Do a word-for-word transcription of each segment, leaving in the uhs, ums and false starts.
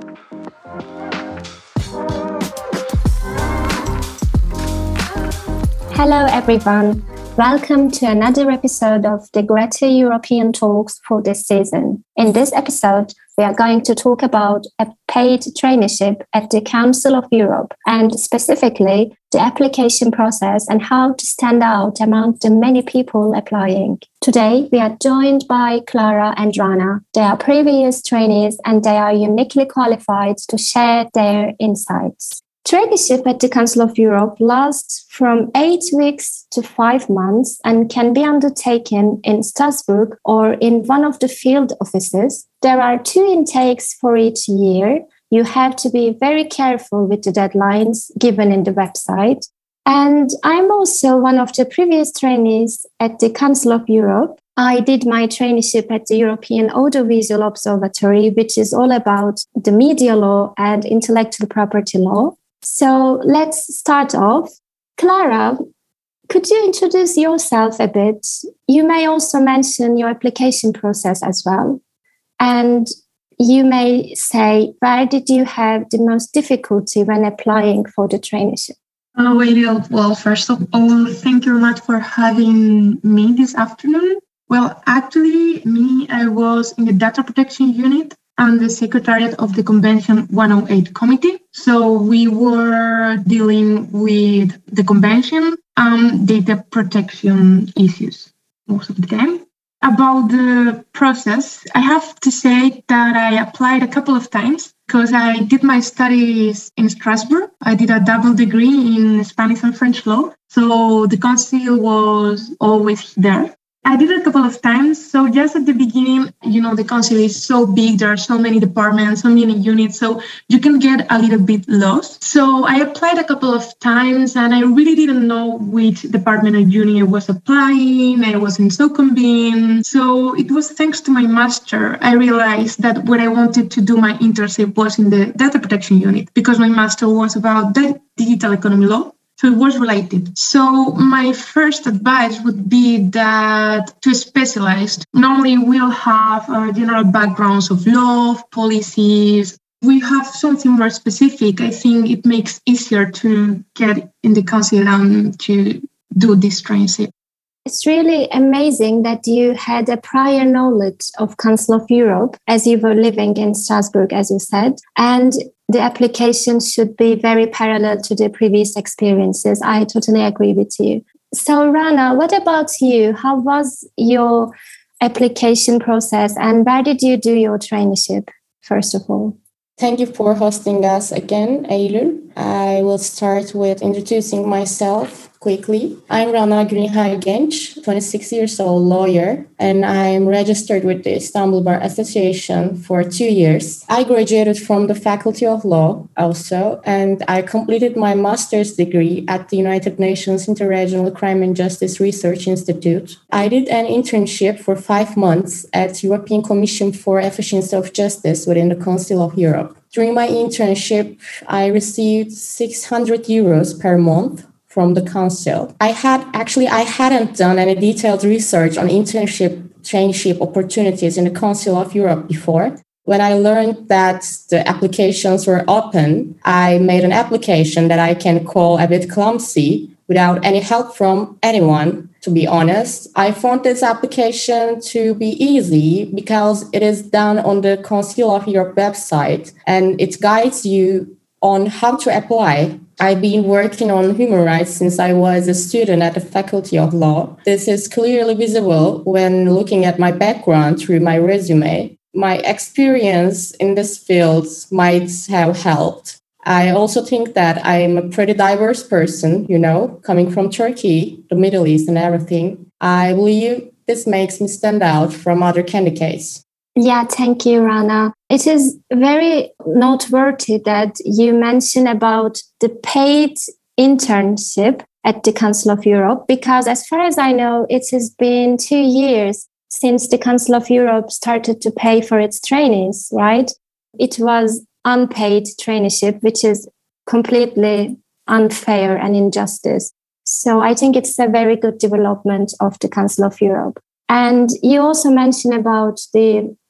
Hello everyone, welcome to another episode of the Greta European Talks for this season. In this episode, we are going to talk about a paid traineeship at the Council of Europe and specifically the application process and how to stand out among the many people applying. Today, we are joined by Clara and Rana. They are previous trainees and they are uniquely qualified to share their insights. Traineeship at the Council of Europe lasts from eight weeks to five months and can be undertaken in Strasbourg or in one of the field offices. There are two intakes for each year. You have to be very careful with the deadlines given in the website. And I'm also one of the previous trainees at the Council of Europe. I did my traineeship at the European Audiovisual Observatory, which is all about the media law and intellectual property law. So let's start off. Clara, could you introduce yourself a bit? You may also mention your application process as well. And you may say, where did you have the most difficulty when applying for the traineeship? Uh, well, well, first of all, thank you very much for having me this afternoon. Well, actually, me, I was in the data protection unit and the secretariat of the Convention one oh eight committee. So we were dealing with the convention and data protection issues most of the time. About the process, I have to say that I applied a couple of times because I did my studies in Strasbourg. I did a double degree in Spanish and French law. So the council was always there. I did it a couple of times. So just at the beginning, you know, the council is so big. There are so many departments, so many units. So you can get a little bit lost. So I applied a couple of times and I really didn't know which department or unit I was applying. I wasn't so convinced. So it was thanks to my master, I realized that what I wanted to do my internship was in the data protection unit because my master was about the digital economy law. So it was related. So my first advice would be that to specialize, normally we'll have uh, general backgrounds of law, policies. We have something more specific. I think it makes easier to get in the council and to do this traineeship. It's really amazing that you had a prior knowledge of Council of Europe as you were living in Strasbourg, as you said, and the application should be very parallel to the previous experiences. I totally agree with you. So, Rana, what about you? How was your application process and where did you do your traineeship, first of all? Thank you for hosting us again, Eylül. I will start with introducing myself quickly. I'm Rana Günihal Genç, twenty-six years old lawyer, and I'm registered with the Istanbul Bar Association for two years. I graduated from the Faculty of Law also, and I completed my master's degree at the United Nations Interregional Crime and Justice Research Institute. I did an internship for five months at European Commission for Efficiency of Justice within the Council of Europe. During my internship, I received six hundred euros per month from the council. I had actually, I hadn't done any detailed research on internship, traineeship opportunities in the Council of Europe before. When I learned that the applications were open, I made an application that I can call a bit clumsy without any help from anyone. To be honest, I found this application to be easy because it is done on the Council of Europe website and it guides you on how to apply. I've been working on human rights since I was a student at the Faculty of Law. This is clearly visible when looking at my background through my resume. My experience in this field might have helped. I also think that I'm a pretty diverse person, you know, coming from Turkey, the Middle East and everything. I believe this makes me stand out from other candidates. Yeah, thank you, Rana. It is very noteworthy that you mentioned about the paid internship at the Council of Europe, because as far as I know, it has been two years since the Council of Europe started to pay for its trainees, right? It was unpaid traineeship, which is completely unfair and injustice. So I think it's a very good development of the Council of Europe. And you also mentioned about the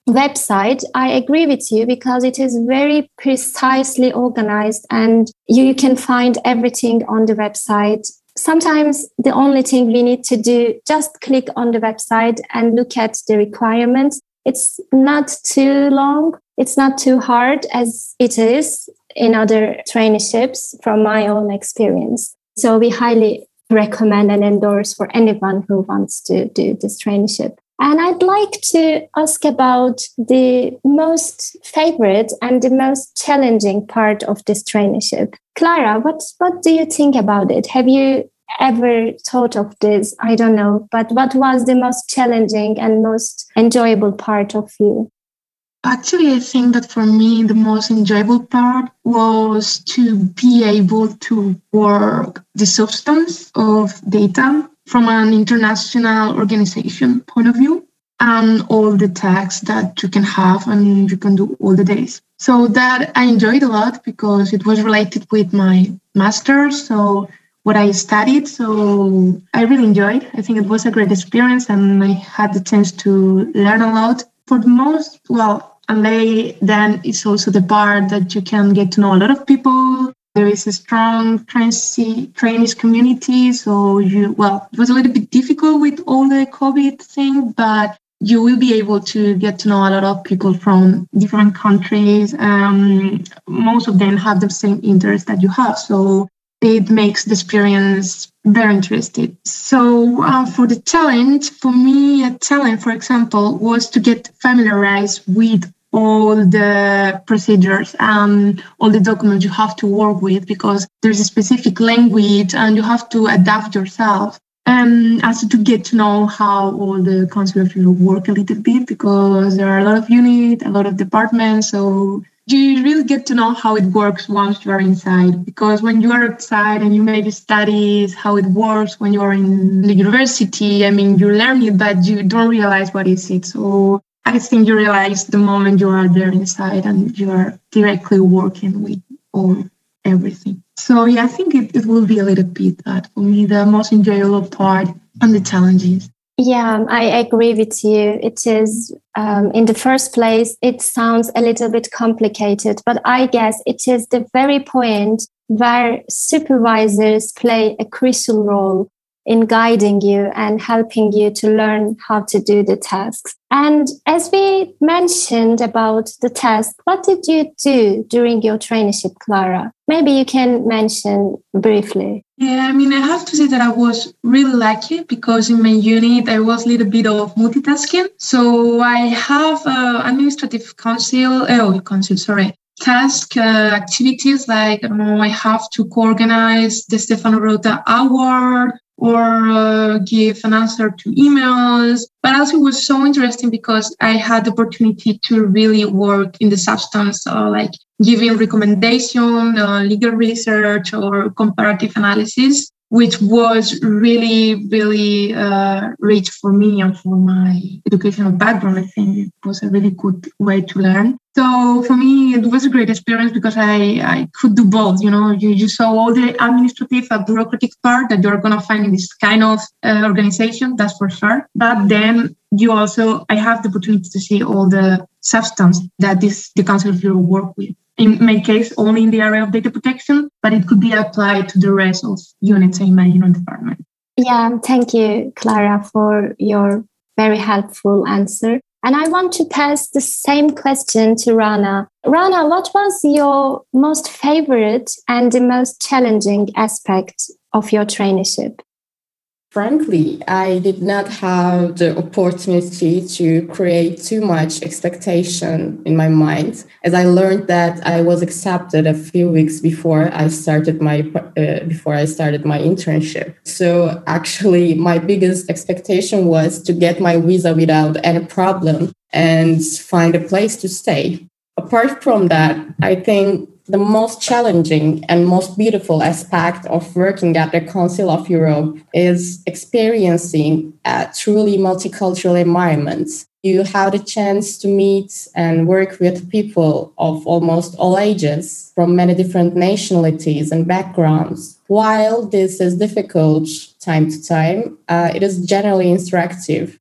website, I agree with you because it is very precisely organized and you can find everything on the website. Sometimes the only thing we need to do, just click on the website and look at the requirements. It's not too long. It's not too hard as it is in other traineeships from my own experience. So we highly recommend and endorse for anyone who wants to do this traineeship. And I'd like to ask about the most favorite and the most challenging part of this traineeship. Clara, what, what do you think about it? Have you ever thought of this? I don't know, but what was the most challenging and most enjoyable part of you? Actually, I think that for me, the most enjoyable part was to be able to work the substance of data from an international organization point of view and all the tasks that you can have and you can do all the days. So that I enjoyed a lot because it was related with my master's. So what I studied. So I really enjoyed. I think it was a great experience and I had the chance to learn a lot. For the most, well, and they, then it's also the part that you can get to know a lot of people. There is a strong trainees community. So you, well, it was a little bit difficult with all the COVID thing, but you will be able to get to know a lot of people from different countries. Um, most of them have the same interests that you have. So it makes the experience very interesting. So uh, for the challenge, for me, a challenge, for example, was to get familiarized with all the procedures and all the documents you have to work with because there's a specific language and you have to adapt yourself. And also to get to know how all the Council of Europe work a little bit because there are a lot of units, a lot of departments. So you really get to know how it works once you are inside. Because when you are outside and you maybe study how it works when you are in the university, I mean, you learn it, but you don't realize what is it. So I think you realize the moment you are there inside and you are directly working with all everything. So yeah, I think it, it will be a little bit that for me, the most enjoyable part and the challenges. Yeah, I agree with you. It is, um, in the first place, it sounds a little bit complicated, but I guess it is the very point where supervisors play a crucial role in guiding you and helping you to learn how to do the tasks. And as we mentioned about the task, what did you do during your traineeship, Clara? Maybe you can mention briefly. Yeah, I mean, I have to say that I was really lucky because in my unit, I was a little bit of multitasking. So I have uh, administrative council, oh, council, sorry, task uh, activities like, I don't know, I have to co-organize the Stefano Rota Award, or uh, give an answer to emails. But also it was so interesting because I had the opportunity to really work in the substance, uh, like giving recommendation, uh, legal research or comparative analysis, which was really, really uh, rich for me and for my educational background. I think it was a really good way to learn. So for me, it was a great experience because I, I could do both. You know, you, you saw all the administrative and bureaucratic part that you're going to find in this kind of uh, organization, that's for sure. But then you also, I have the opportunity to see all the substance that this the Council of Europe work with. In my case, only in the area of data protection, but it could be applied to the rest of units in my unit department. Yeah, thank you, Clara, for your very helpful answer. And I want to pass the same question to Rana. Rana, what was your most favorite and the most challenging aspect of your traineeship? Frankly, I did not have the opportunity to create too much expectation in my mind, as I learned that I was accepted a few weeks before I started my uh, before I started my internship. So actually, my biggest expectation was to get my visa without any problem and find a place to stay. Apart from that, I think the most challenging and most beautiful aspect of working at the Council of Europe is experiencing a truly multicultural environment. You have the chance to meet and work with people of almost all ages from many different nationalities and backgrounds. While this is difficult time to time, uh, it is generally instructive.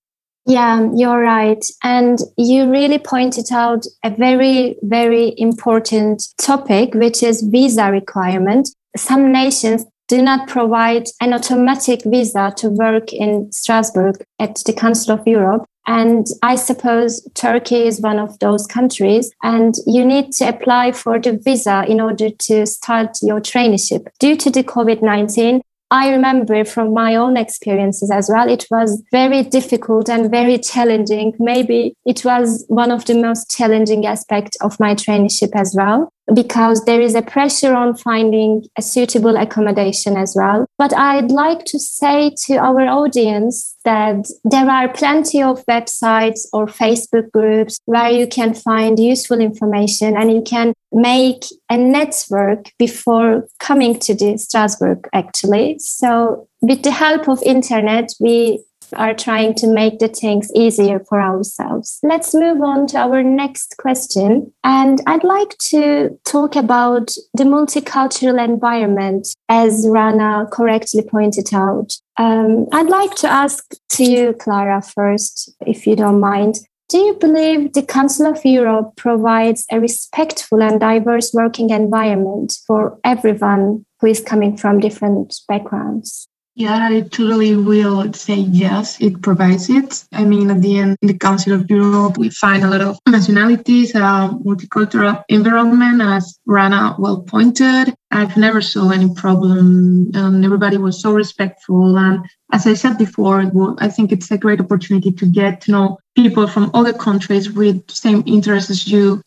Yeah, you're right. And you really pointed out a very, very important topic, which is visa requirement. Some nations do not provide an automatic visa to work in Strasbourg at the Council of Europe. And I suppose Turkey is one of those countries, and you need to apply for the visa in order to start your traineeship. Due to the COVID nineteen, I remember from my own experiences as well, it was very difficult and very challenging. Maybe it was one of the most challenging aspects of my traineeship as well, because there is a pressure on finding a suitable accommodation as well. But I'd like to say to our audience that there are plenty of websites or Facebook groups where you can find useful information and you can make a network before coming to the Strasbourg, actually. So with the help of internet, we are trying to make the things easier for ourselves. Let's move on to our next question. And I'd like to talk about the multicultural environment, as Rana correctly pointed out. Um, I'd like to ask to you, Clara, first, if you don't mind. Do you believe the Council of Europe provides a respectful and diverse working environment for everyone who is coming from different backgrounds? Yeah, I totally will say yes, it provides it. I mean, at the end, in the Council of Europe, we find a lot of nationalities, a multicultural environment, as Rana well pointed. I've never saw any problem, and everybody was so respectful. And as I said before, I think it's a great opportunity to get to know people from other countries with the same interests as you.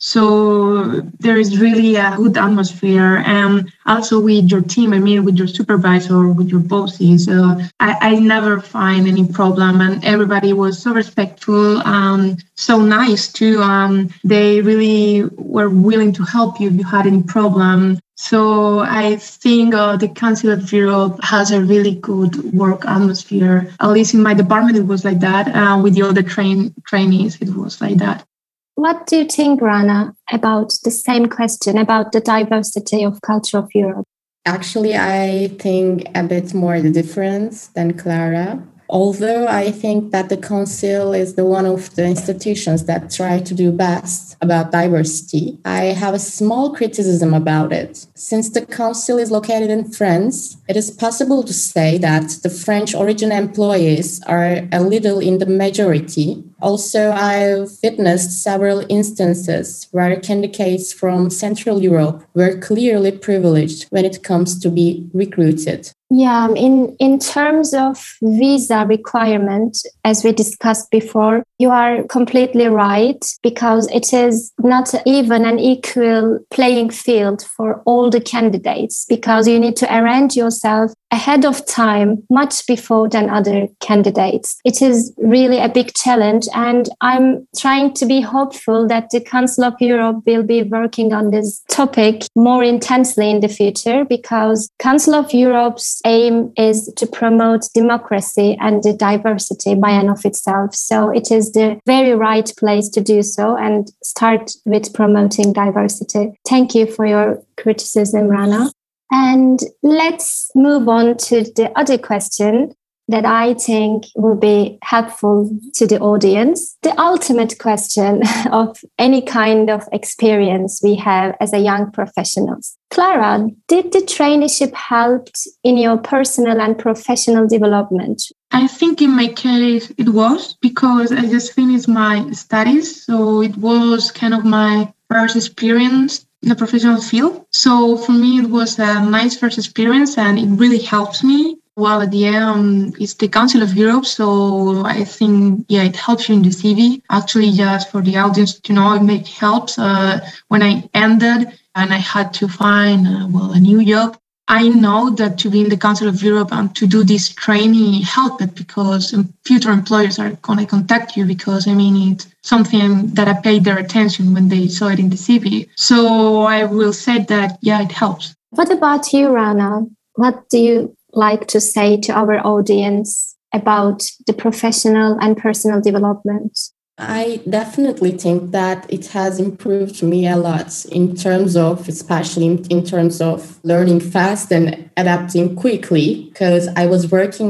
So there is really a good atmosphere. And also with your team, I mean, with your supervisor, with your bosses, uh, I, I never find any problem. And everybody was so respectful and so nice too. Um, they really were willing to help you if you had any problem. So I think uh, the Council of Europe has a really good work atmosphere. At least in my department, it was like that. Uh, with the other train trainees, it was like that. What do you think, Rana, about the same question, about the diversity of culture of Europe? Actually, I think a bit more the difference than Clara. Although I think that the Council is the one of the institutions that try to do best about diversity, I have a small criticism about it. Since the Council is located in France, it is possible to say that the French origin employees are a little in the majority. Also, I've witnessed several instances where candidates from Central Europe were clearly privileged when it comes to be recruited. Yeah, in, in terms of visa requirement, as we discussed before, you are completely right, because it is not even an equal playing field for all the candidates, because you need to arrange yourself ahead of time, much before than other candidates. It is really a big challenge, and I'm trying to be hopeful that the Council of Europe will be working on this topic more intensely in the future, because Council of Europe's aim is to promote democracy and the diversity by and of itself. So it is the very right place to do so and start with promoting diversity. Thank you for your criticism, Rana. And let's move on to the other question that I think will be helpful to the audience. The ultimate question of any kind of experience we have as a young professionals. Clara, did the traineeship help in your personal and professional development? I think in my case it was, because I just finished my studies. So it was kind of my first experience in the professional field. So for me, it was a nice first experience, and it really helps me. Well, at the end, it's the Council of Europe, so I think, yeah, it helps you in the C V. Actually, just for the audience to know, it may helps. Uh, when I ended and I had to find, uh, well, a new job, I know that to be in the Council of Europe and to do this training helped, because future employers are going to contact you, because, I mean, it's something that I paid their attention when they saw it in the C V. So I will say that, yeah, it helps. What about you, Rana? What do you like to say to our audience about the professional and personal development? I definitely think that it has improved me a lot in terms of, especially in, in terms of learning fast and adapting quickly, because I was working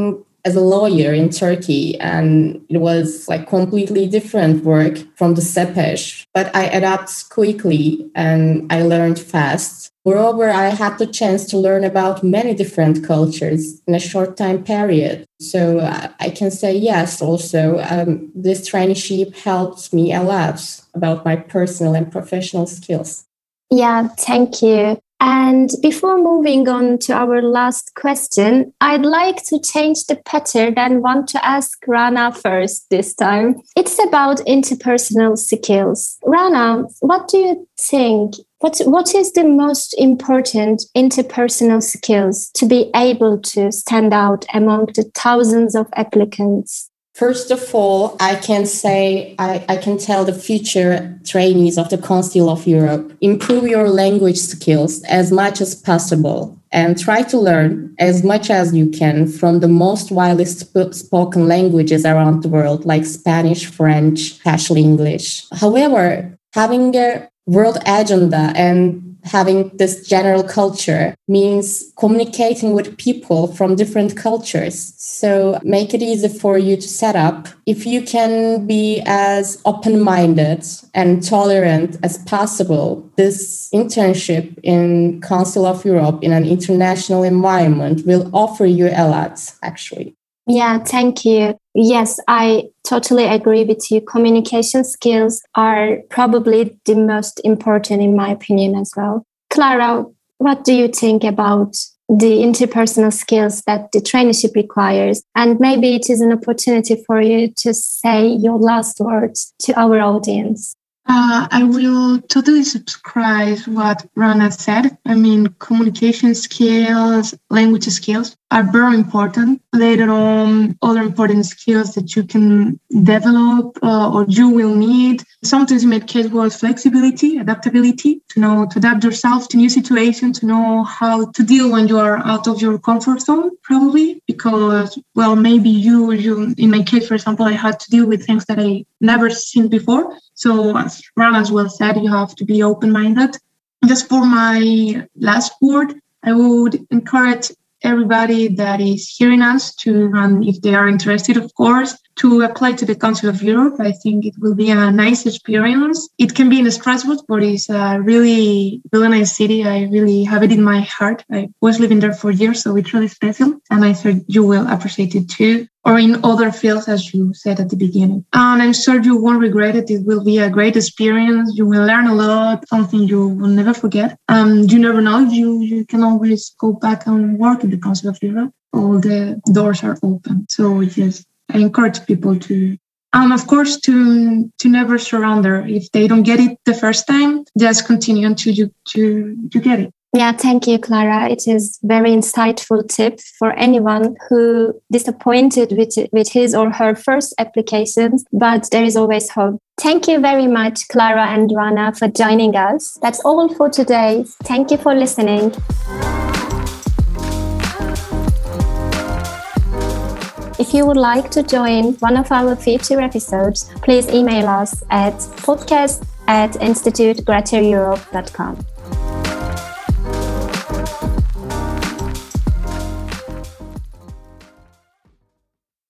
as a lawyer in Turkey, and it was like completely different work from the CEPES. But I adapted quickly and I learned fast. Moreover, I had the chance to learn about many different cultures in a short time period. So uh, I can say yes, also, um, this traineeship helped me a lot about my personal and professional skills. Yeah, thank you. And before moving on to our last question, I'd like to change the pattern and want to ask Rana first this time. It's about interpersonal skills. Rana, what do you think? What, what is the most important interpersonal skills to be able to stand out among the thousands of applicants? First of all, I can say, I, I can tell the future trainees of the Council of Europe, improve your language skills as much as possible and try to learn as much as you can from the most widely sp- spoken languages around the world, like Spanish, French, especially English. However, having a world agenda and having this general culture means communicating with people from different cultures. So make it easy for you to set up. If you can be as open-minded and tolerant as possible, this internship in Council of Europe in an international environment will offer you a lot, actually. Yeah, thank you. Yes, I totally agree with you. Communication skills are probably the most important in my opinion as well. Clara, what do you think about the interpersonal skills that the traineeship requires? And maybe it is an opportunity for you to say your last words to our audience. Uh, I will totally subscribe what Rana said. I mean, communication skills, language skills are very important. Later on, other important skills that you can develop uh, or you will need. Sometimes in my case was flexibility, adaptability, to know to adapt yourself to new situations, to know how to deal when you are out of your comfort zone, probably. Because, well, maybe you, you, in my case, for example, I had to deal with things that I never seen before. So as Rana as well said, you have to be open-minded. Just for my last word, I would encourage everybody that is hearing us to, um, if they are interested, of course, to apply to the Council of Europe. I think it will be a nice experience. It can be in Strasbourg, but it's a really, really nice city. I really have it in my heart. I was living there for years, so it's really special. And I thought you will appreciate it too. Or in other fields, as you said at the beginning. And I'm sure you won't regret it. It will be a great experience. You will learn a lot, something you will never forget. Um, you never know. You, you can always go back and work in the Council of Europe. All the doors are open. So yes, I encourage people to, and of course, to to never surrender. If they don't get it the first time, just continue until you, to, you get it. Yeah, thank you, Clara. It is very insightful tip for anyone who disappointed with, with his or her first applications, but there is always hope. Thank you very much, Clara and Rana, for joining us. That's all for today. Thank you for listening. If you would like to join one of our future episodes, please email us at podcast at institute greater europe dot com.